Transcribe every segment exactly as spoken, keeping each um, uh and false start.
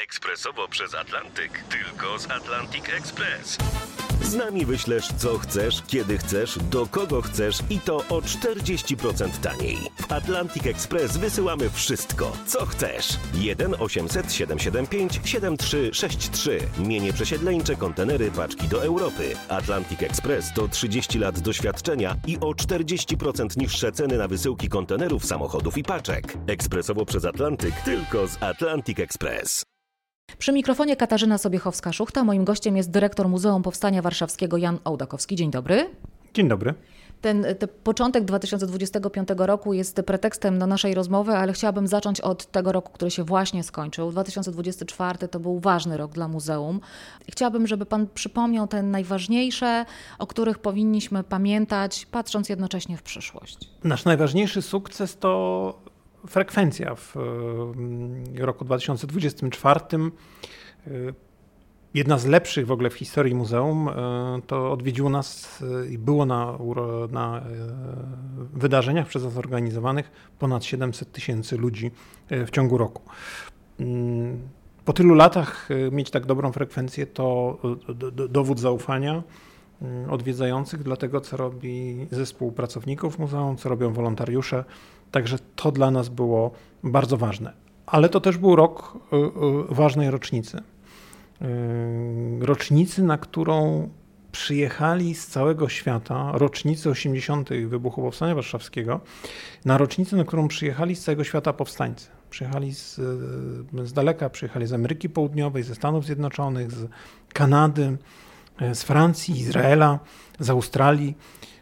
Ekspresowo przez Atlantyk. Tylko z Atlantic Express. Z nami wyślesz co chcesz, kiedy chcesz, do kogo chcesz i to o czterdzieści procent taniej. W Atlantic Express wysyłamy wszystko, co chcesz. jeden osiemset siedemset siedemdziesiąt pięć siedemdziesiąt trzy sześćdziesiąt trzy. Mienie przesiedleńcze, kontenery, paczki do Europy. Atlantic Express to trzydzieści lat doświadczenia i o czterdzieści procent niższe ceny na wysyłki kontenerów, samochodów i paczek. Ekspresowo przez Atlantyk. Tylko z Atlantic Express. Przy mikrofonie Katarzyna Sobiechowska-Szuchta. Moim gościem jest dyrektor Muzeum Powstania Warszawskiego Jan Ołdakowski. Dzień dobry. Dzień dobry. Ten, ten początek dwa tysiące dwudziestego piątego roku jest pretekstem do naszej rozmowy, ale chciałabym zacząć od tego roku, który się właśnie skończył. dwa tysiące dwudziesty czwarty to był ważny rok dla muzeum. Chciałabym, żeby pan przypomniał te najważniejsze, o których powinniśmy pamiętać, patrząc jednocześnie w przyszłość. Nasz najważniejszy sukces to frekwencja w roku dwa tysiące dwudziestym czwartym. Jedna z lepszych w ogóle w historii muzeum. To odwiedziło nas i było na, na wydarzeniach przez nas organizowanych ponad siedemset tysięcy ludzi w ciągu roku. Po tylu latach mieć tak dobrą frekwencję to dowód zaufania odwiedzających dla tego, co robi zespół pracowników muzeum, co robią wolontariusze. Także to dla nas było bardzo ważne. Ale to też był rok ważnej rocznicy. Rocznicy, na którą przyjechali z całego świata, rocznicy osiemdziesiątej wybuchu Powstania Warszawskiego, na rocznicę, na którą przyjechali z całego świata powstańcy. Przyjechali z, z daleka, przyjechali z Ameryki Południowej, ze Stanów Zjednoczonych, z Kanady, z Francji, Izraela, z Australii.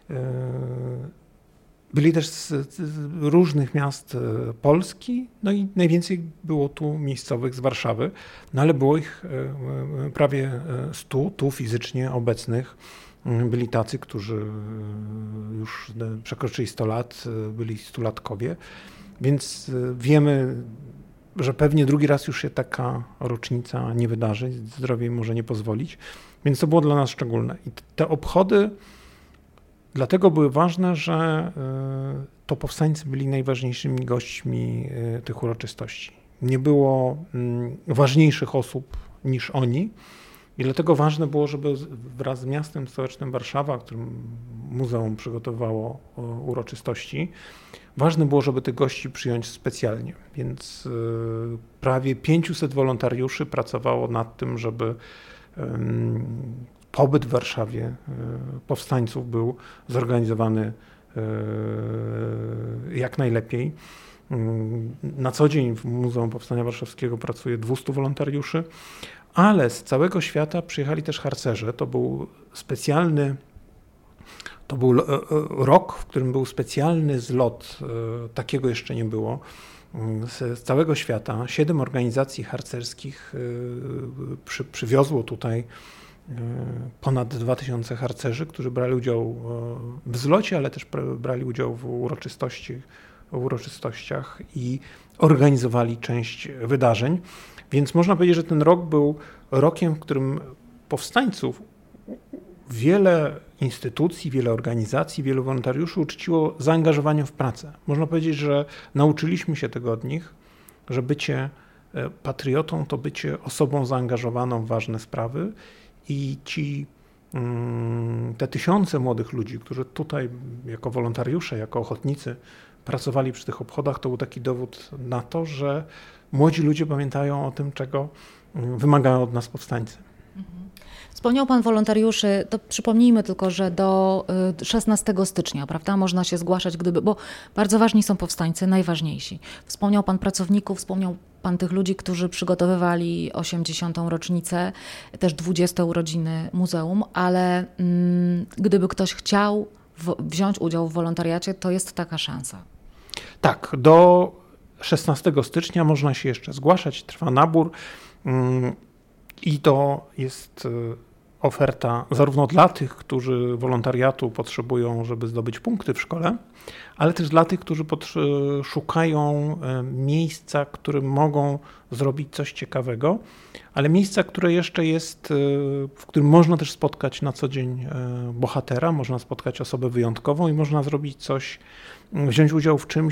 Byli też z, z różnych miast Polski, no i najwięcej było tu miejscowych z Warszawy, no ale było ich prawie stu tu fizycznie obecnych. Byli tacy, którzy już przekroczyli sto lat, byli stulatkowie, więc wiemy, że pewnie drugi raz już się taka rocznica nie wydarzy, zdrowie im może nie pozwolić, więc to było dla nas szczególne. I te obchody dlatego były ważne, że to powstańcy byli najważniejszymi gośćmi tych uroczystości. Nie było ważniejszych osób niż oni i dlatego ważne było, żeby wraz z miastem stołecznym Warszawa, w którym muzeum przygotowywało uroczystości, ważne było, żeby tych gości przyjąć specjalnie. Więc prawie pięciuset wolontariuszy pracowało nad tym, żeby pobyt w Warszawie powstańców był zorganizowany jak najlepiej. Na co dzień w Muzeum Powstania Warszawskiego pracuje dwustu wolontariuszy, ale z całego świata przyjechali też harcerze. To był specjalny, to był rok, w którym był specjalny zlot, takiego jeszcze nie było, z całego świata. Siedem organizacji harcerskich przy, przywiozło tutaj ponad dwa tysiące harcerzy, którzy brali udział w zlocie, ale też brali udział w uroczystości, w uroczystościach i organizowali część wydarzeń. Więc można powiedzieć, że ten rok był rokiem, w którym powstańców wiele instytucji, wiele organizacji, wielu wolontariuszy uczciło zaangażowaniem w pracę. Można powiedzieć, że nauczyliśmy się tego od nich, że bycie patriotą to bycie osobą zaangażowaną w ważne sprawy. I ci, te tysiące młodych ludzi, którzy tutaj jako wolontariusze, jako ochotnicy pracowali przy tych obchodach, to był taki dowód na to, że młodzi ludzie pamiętają o tym, czego wymagają od nas powstańcy. Wspomniał pan wolontariuszy, to przypomnijmy tylko, że do szesnastego stycznia, prawda, można się zgłaszać, gdyby, bo bardzo ważni są powstańcy, najważniejsi. Wspomniał pan pracowników, wspomniał pan tych ludzi, którzy przygotowywali osiemdziesiątą rocznicę, też dwudzieste urodziny muzeum, ale mm, gdyby ktoś chciał w, wziąć udział w wolontariacie, to jest taka szansa. Tak, do szesnastego stycznia można się jeszcze zgłaszać, trwa nabór mm, i to jest oferta zarówno dla tych, którzy wolontariatu potrzebują, żeby zdobyć punkty w szkole, ale też dla tych, którzy szukają miejsca, w którym mogą zrobić coś ciekawego, ale miejsca, które jeszcze jest, w którym można też spotkać na co dzień bohatera, można spotkać osobę wyjątkową i można zrobić coś, wziąć udział w czymś,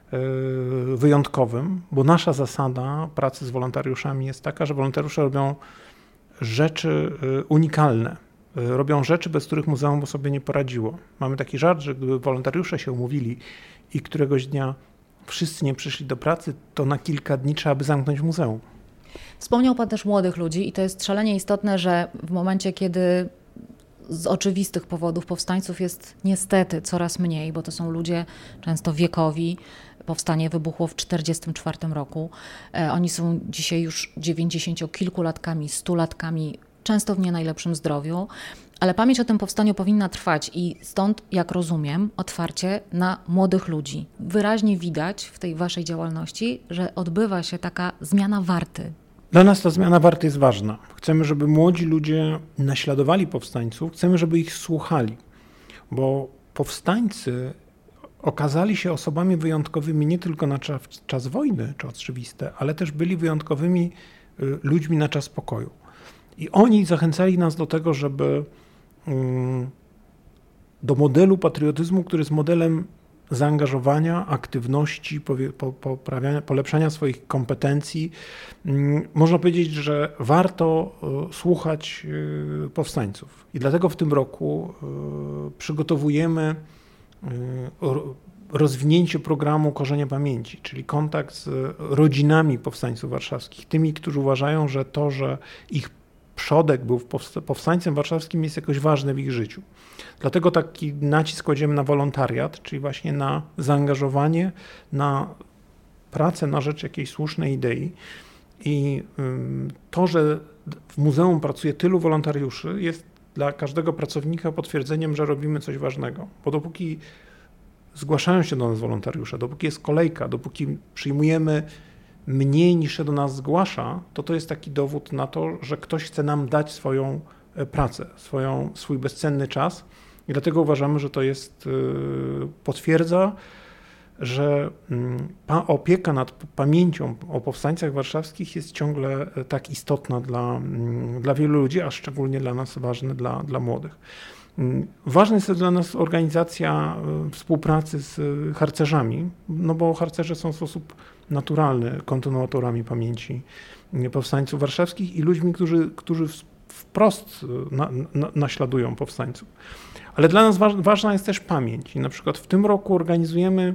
wyjątkowym, bo nasza zasada pracy z wolontariuszami jest taka, że wolontariusze robią rzeczy unikalne. Robią rzeczy, bez których muzeum by sobie nie poradziło. Mamy taki żart, że gdyby wolontariusze się umówili i któregoś dnia wszyscy nie przyszli do pracy, to na kilka dni trzeba by zamknąć muzeum. Wspomniał Pan też młodych ludzi i to jest szalenie istotne, że w momencie, kiedy z oczywistych powodów powstańców jest niestety coraz mniej, bo to są ludzie często wiekowi. Powstanie wybuchło w czterdziestym czwartym roku. Oni są dzisiaj już dziewięćdziesięciokilkulatkami, stulatkami, często w nie najlepszym zdrowiu, ale pamięć o tym powstaniu powinna trwać i stąd, jak rozumiem, otwarcie na młodych ludzi. Wyraźnie widać w tej waszej działalności, że odbywa się taka zmiana warty. Dla nas ta zmiana warty jest ważna. Chcemy, żeby młodzi ludzie naśladowali powstańców, chcemy, żeby ich słuchali, bo powstańcy okazali się osobami wyjątkowymi nie tylko na czas, czas wojny, czy oczywiste, ale też byli wyjątkowymi ludźmi na czas pokoju. I oni zachęcali nas do tego, żeby do modelu patriotyzmu, który jest modelem zaangażowania, aktywności, poprawiania, polepszania swoich kompetencji. Można powiedzieć, że warto słuchać powstańców. I dlatego w tym roku przygotowujemy rozwinięcie programu Korzenie Pamięci, czyli kontakt z rodzinami powstańców warszawskich, tymi, którzy uważają, że to, że ich przodek był powstańcem warszawskim, jest jakoś ważne w ich życiu. Dlatego taki nacisk kładziemy na wolontariat, czyli właśnie na zaangażowanie, na pracę na rzecz jakiejś słusznej idei. I to, że w muzeum pracuje tylu wolontariuszy, jest dla każdego pracownika potwierdzeniem, że robimy coś ważnego. Bo dopóki zgłaszają się do nas wolontariusze, dopóki jest kolejka, dopóki przyjmujemy mniej niż się do nas zgłasza, to to jest taki dowód na to, że ktoś chce nam dać swoją pracę, swoją, swój bezcenny czas i dlatego uważamy, że to jest, potwierdza, że opieka nad pamięcią o powstańcach warszawskich jest ciągle tak istotna dla, dla wielu ludzi, a szczególnie dla nas ważne, dla, dla młodych. Ważna jest dla nas organizacja współpracy z harcerzami, no bo harcerze są w sposób naturalny kontynuatorami pamięci powstańców warszawskich i ludźmi, którzy, którzy wprost na, na, naśladują powstańców. Ale dla nas ważna jest też pamięć. I na przykład w tym roku organizujemy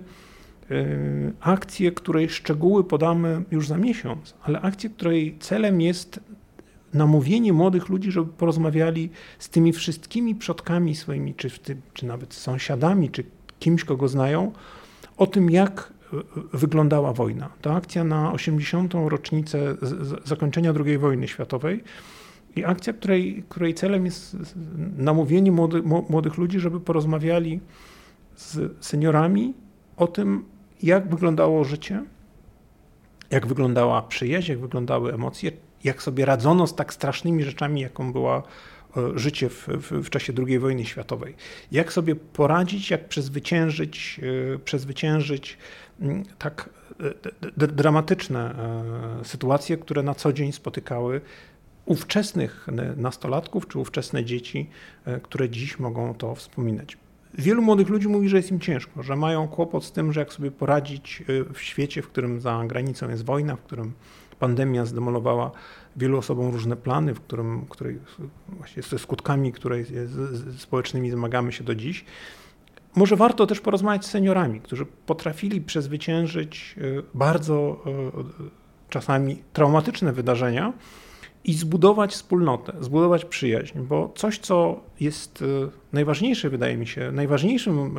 akcję, której szczegóły podamy już za miesiąc, ale akcję, której celem jest namówienie młodych ludzi, żeby porozmawiali z tymi wszystkimi przodkami swoimi, czy, w tym, czy nawet sąsiadami, czy kimś, kogo znają, o tym, jak wyglądała wojna. To akcja na osiemdziesiątą rocznicę zakończenia drugiej wojny światowej i akcja, której, której celem jest namówienie młody, młodych ludzi, żeby porozmawiali z seniorami o tym, jak wyglądało życie, jak wyglądała przyjaźń, jak wyglądały emocje, jak sobie radzono z tak strasznymi rzeczami, jaką była życie w, w, w czasie drugiej wojny światowej. Jak sobie poradzić, jak przezwyciężyć, przezwyciężyć tak dramatyczne sytuacje, które na co dzień spotykały ówczesnych nastolatków czy ówczesne dzieci, które dziś mogą to wspominać. Wielu młodych ludzi mówi, że jest im ciężko, że mają kłopot z tym, że jak sobie poradzić w świecie, w którym za granicą jest wojna, w którym pandemia zdemolowała wielu osobom różne plany, w którym, której właśnie ze skutkami, której społecznymi zmagamy się do dziś. Może warto też porozmawiać z seniorami, którzy potrafili przezwyciężyć bardzo czasami traumatyczne wydarzenia i zbudować wspólnotę, zbudować przyjaźń, bo coś, co jest najważniejsze, wydaje mi się, najważniejszym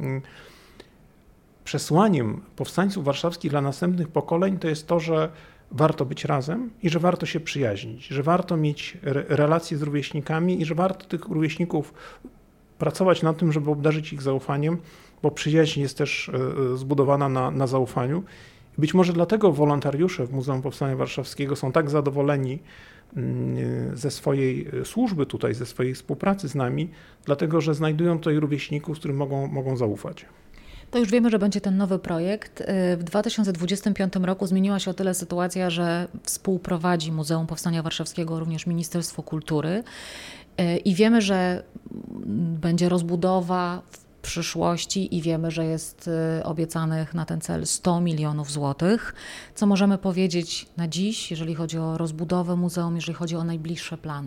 przesłaniem powstańców warszawskich dla następnych pokoleń, to jest to, że warto być razem i że warto się przyjaźnić, że warto mieć relacje z rówieśnikami i że warto tych rówieśników pracować nad tym, żeby obdarzyć ich zaufaniem, bo przyjaźń jest też zbudowana na, na zaufaniu. I być może dlatego wolontariusze w Muzeum Powstania Warszawskiego są tak zadowoleni ze swojej służby tutaj, ze swojej współpracy z nami, dlatego że znajdują tutaj rówieśników, z którym mogą, mogą zaufać. To już wiemy, że będzie ten nowy projekt. W dwa tysiące dwudziestym piątym roku zmieniła się o tyle sytuacja, że współprowadzi Muzeum Powstania Warszawskiego również Ministerstwo Kultury i wiemy, że będzie rozbudowa przyszłości i wiemy, że jest obiecanych na ten cel sto milionów złotych. Co możemy powiedzieć na dziś, jeżeli chodzi o rozbudowę muzeum, jeżeli chodzi o najbliższe plany?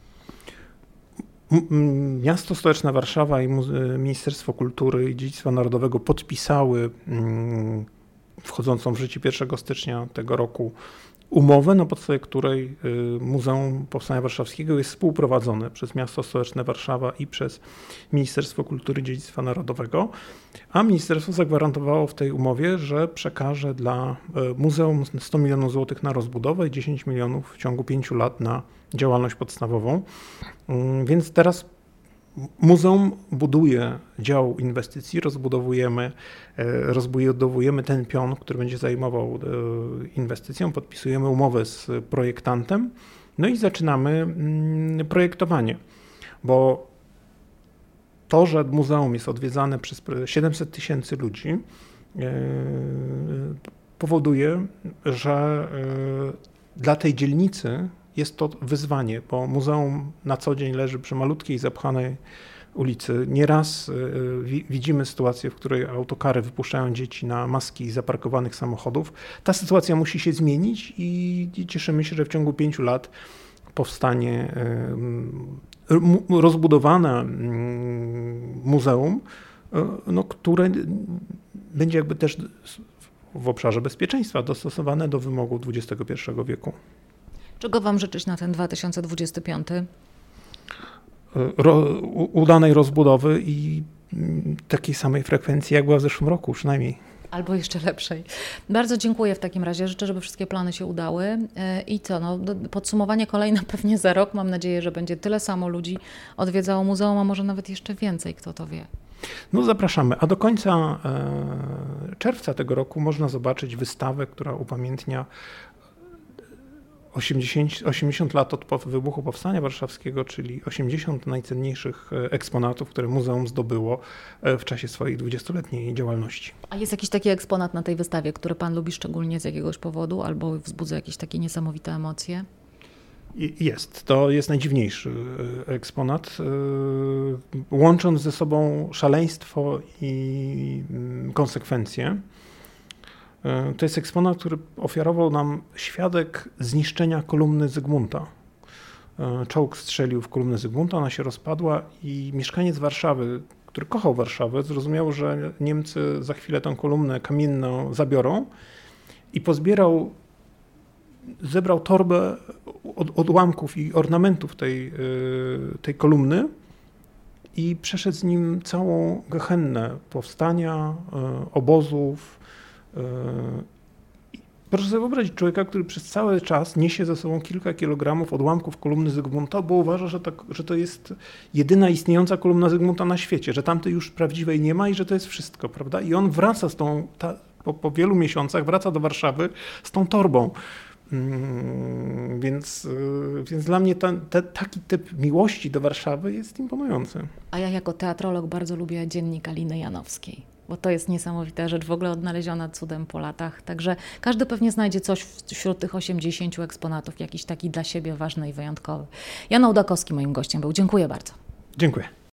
Miasto Stołeczne Warszawa i Ministerstwo Kultury i Dziedzictwa Narodowego podpisały wchodzącą w życie pierwszego stycznia tego roku umowę, na podstawie której Muzeum Powstania Warszawskiego jest współprowadzone przez Miasto Stołeczne Warszawa i przez Ministerstwo Kultury i Dziedzictwa Narodowego, a ministerstwo zagwarantowało w tej umowie, że przekaże dla muzeum sto milionów złotych na rozbudowę i dziesięć milionów w ciągu pięciu lat na działalność podstawową. Więc teraz muzeum buduje dział inwestycji, rozbudowujemy, rozbudowujemy ten pion, który będzie zajmował inwestycją, podpisujemy umowę z projektantem, no i zaczynamy projektowanie, bo to, że muzeum jest odwiedzane przez siedemset tysięcy ludzi, powoduje, że dla tej dzielnicy jest to wyzwanie, bo muzeum na co dzień leży przy malutkiej, zapchanej ulicy. Nieraz widzimy sytuację, w której autokary wypuszczają dzieci na maski zaparkowanych samochodów. Ta sytuacja musi się zmienić i cieszymy się, że w ciągu pięciu lat powstanie rozbudowane muzeum, no, które będzie jakby też w obszarze bezpieczeństwa dostosowane do wymogów dwudziestego pierwszego wieku. Czego Wam życzyć na ten dwa tysiące dwudziesty piąty? Ro, udanej rozbudowy i takiej samej frekwencji, jak była w zeszłym roku przynajmniej. Albo jeszcze lepszej. Bardzo dziękuję w takim razie. Życzę, żeby wszystkie plany się udały. I co, no, podsumowanie kolejne pewnie za rok. Mam nadzieję, że będzie tyle samo ludzi odwiedzało muzeum, a może nawet jeszcze więcej, kto to wie. No zapraszamy, a do końca e, czerwca tego roku można zobaczyć wystawę, która upamiętnia osiemdziesiąt, osiemdziesiąt lat od wybuchu Powstania Warszawskiego, czyli osiemdziesiąt najcenniejszych eksponatów, które muzeum zdobyło w czasie swojej dwudziestoletniej działalności. A jest jakiś taki eksponat na tej wystawie, który Pan lubi szczególnie z jakiegoś powodu albo wzbudza jakieś takie niesamowite emocje? Jest. To jest najdziwniejszy eksponat, łącząc ze sobą szaleństwo i konsekwencje. To jest eksponat, który ofiarował nam świadek zniszczenia kolumny Zygmunta. Czołg strzelił w kolumnę Zygmunta, ona się rozpadła i mieszkaniec Warszawy, który kochał Warszawę, zrozumiał, że Niemcy za chwilę tę kolumnę kamienną zabiorą i pozbierał, zebrał torbę od odłamków i ornamentów tej, tej kolumny i przeszedł z nim całą gehennę powstania, obozów. Proszę sobie wyobrazić człowieka, który przez cały czas niesie ze sobą kilka kilogramów odłamków kolumny Zygmunta, bo uważa, że to, że to jest jedyna istniejąca kolumna Zygmunta na świecie, że tamtej już prawdziwej nie ma i że to jest wszystko, prawda? I on wraca z tą, ta, po, po wielu miesiącach wraca do Warszawy z tą torbą. Hmm, więc, więc dla mnie ten, te, taki typ miłości do Warszawy jest imponujący. A ja jako teatrolog bardzo lubię dziennik Aliny Janowskiej, bo to jest niesamowita rzecz, w ogóle odnaleziona cudem po latach. Także każdy pewnie znajdzie coś wśród tych osiemdziesięciu eksponatów, jakiś taki dla siebie ważny i wyjątkowy. Jan Ołdakowski moim gościem był. Dziękuję bardzo. Dziękuję.